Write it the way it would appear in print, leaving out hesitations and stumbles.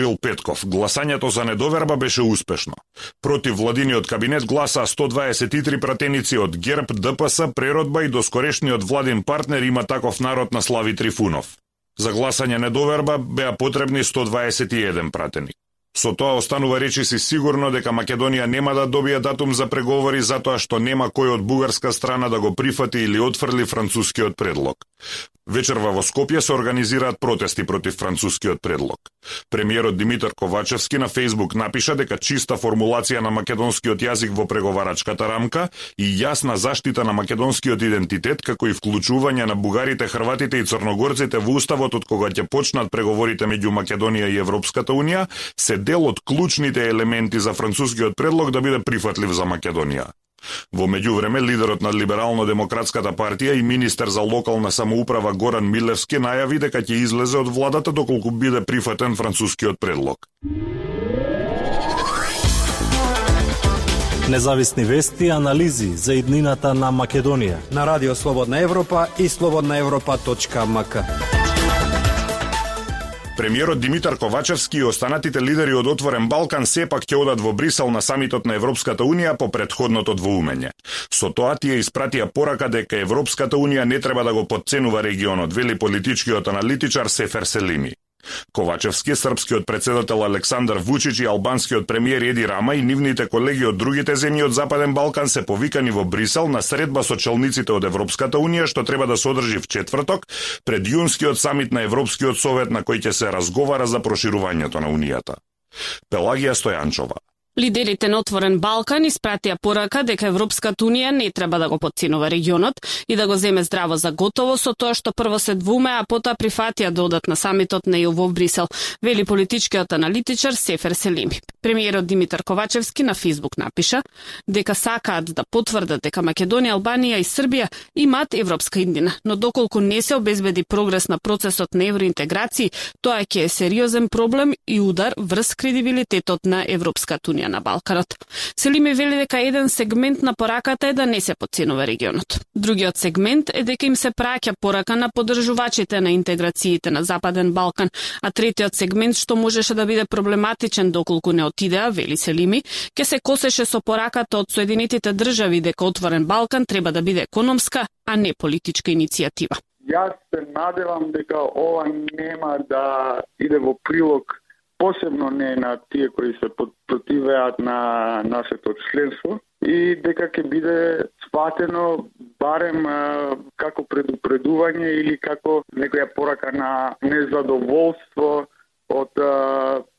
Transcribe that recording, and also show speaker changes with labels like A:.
A: Кирил Петков, гласањето за недоверба беше успешно. Против владиниот кабинет гласаа 123 пратеници од ГЕРБ, ДПС, Преродба и доскорешниот владин партнер Има таков народ на Слави Трифунов. За гласање недоверба беа потребни 121 пратени. Со тоа останува речиси сигурно дека Македонија нема да добие датум за преговори затоа што нема кој од бугарска страна да го прифати или отфрли францускиот предлог. Вечерва во Скопје се организираат протести против францускиот предлог. Премиерот Димитар Ковачевски на Фејсбук напиша дека чиста формулација на македонскиот јазик во преговарачката рамка и јасна заштита на македонскиот идентитет, како и вклучување на бугарите, хрватите и црногорците во уставот од кога ќе почнат преговорите меѓу Македонија и Европската унија, се дел од клучните елементи за францускиот предлог да биде прифатлив за Македонија. Во меѓувреме, лидерот на Либерално-демократската партија и министер за локална самоуправа Горан Милевски најави дека ќе излезе од владата доколку биде прифатен францускиот предлог.
B: Независни вести и анализи за иднината на Македонија
C: на Радио Слободна Европа и slobodnaevropa.mk.
A: Премиерот Димитар Ковачевски и останатите лидери од Отворен Балкан сепак ќе одат во Брисел на самитот на Европската унија по претходното двоумење. Со тоа тие испратија порака дека Европската унија не треба да го потценува регионот, вели политичкиот аналитичар Сефер Селими. Ковачевски, српскиот председател Александар Вучич и албанскиот премиер Еди Рама и нивните колеги од другите земји од Западен Балкан се повикани во Брисел на средба со челниците од Европската унија што треба да се одржи в четврток пред јунскиот самит на Европскиот совет на кој ќе се разговара за проширувањето на унијата. Пелагија Стојанчова.
D: Лидерите на Отворен Балкан испратија порака дека Европската унија не треба да го потценува регионот и да го земе здраво за готово со тоа што прво се двумеа, а потоа прифатија да одат на самитот на ЕУ во Брисел, вели политичкиот аналитичар Сефер Селими. Премиерот Димитар Ковачевски на Фејсбук напиша дека сакаат да потврдат дека Македонија, Албанија и Србија имаат европска иднина, но доколку не се обезбеди прогрес на процесот на евроинтеграција, тоа ќе е сериозен проблем и удар врз кредибилитетот на Европската унија на Балканот. Селими вели дека еден сегмент на пораката е да не се потценува регионот. Другиот сегмент е дека им се праќа порака на поддржувачите на интеграциите на Западен Балкан, а третиот сегмент што можеше да биде проблематичен доколку не отидеа, вели Селими, ќе се косеше со пораката од Соединетите држави дека Отворен Балкан треба да биде економска, а не политичка иницијатива.
E: Јас се надевам дека ова нема да иде во прилог, посебно не на тие кои се противеат на нашето членство и дека ќе биде сватено барем како предупредување или како некоја порака на незадоволство од